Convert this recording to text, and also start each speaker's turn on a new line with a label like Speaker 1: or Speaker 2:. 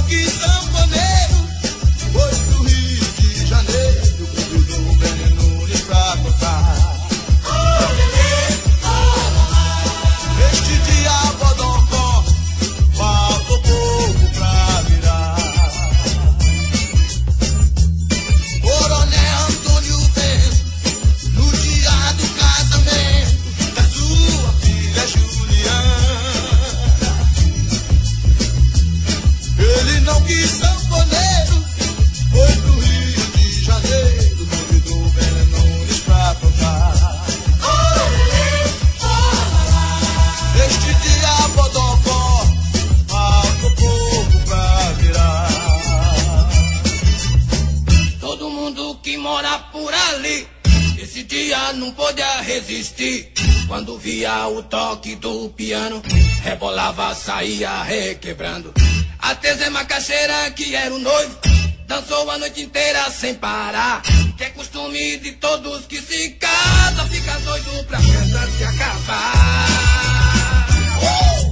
Speaker 1: quis sanfoneiro, foi pro Rio de Janeiro, convidou o Benny Nunes pra tocar. Este dia Bodocó faltou pouco pra virar. Coronel Antônio Bento, no dia do casamento da sua filha Juliana, ele não quis sanfoneiro, foi pro Rio de Janeiro, convidou o Benny Nunes pra tocar. Este dia Bodocó faltou pouco pra virar.
Speaker 2: Todo mundo que mora por ali, esse dia não podia resistir. Quando via o toque do piano, rebolava, saía requebrando. Até Zé Macaxeira, que era o noivo, dançou a noite inteira sem parar. Que é costume de todos que se casam, fica doido pra festa se acabar.